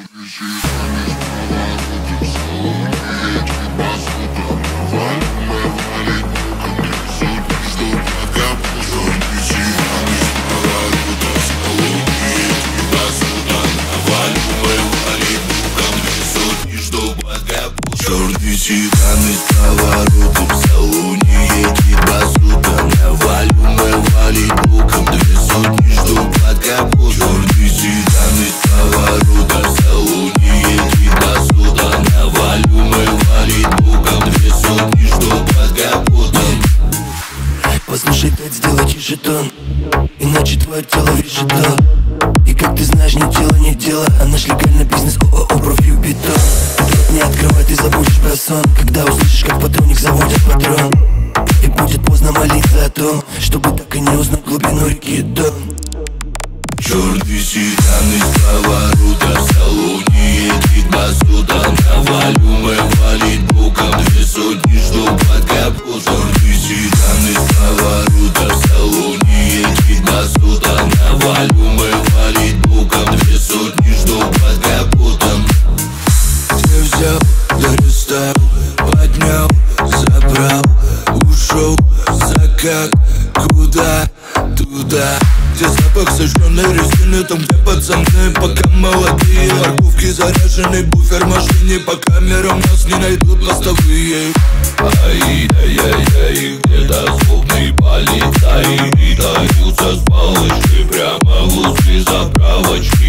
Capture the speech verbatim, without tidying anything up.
Черный седан с поворотом, в салоне едет базука. Навалю мы валить боком, две сотни жду под капотом. Черный седан с поворотом, в салоне едет базука. Навалю мы валить боком, две сотни жду под капотом. Послушай, Тед, сделай тише тон, иначе твое тело весит то. И как ты знаешь, ни тело, ни дело, а наш легальный бизнес ООО «Профьюбитон». Рот не открывай, ты забудешь про сон, когда услышишь, как патронник заводит патрон. И будет поздно молиться о том, чтобы так и не узнать глубину реки Дон. Черный седан из поворота, в салоне едет базука. Навалю мы валить боком, две сотни жду под капотом. Черный седан из поворота, в салоне едет базука. Навалю мы валить боком, две сотни жду под капотом. Где взял, я расставил, поднял, забрал, ушел, закат, куда? Туда, где запах сожженной резины, там где пацаны пока молодые. Парковки заряженный буфер в машине, по камерам нас не найдут мостовые. Ай-яй-яй-яй, где-то злобный полицай видаются с палочкой прямо возле заправочки.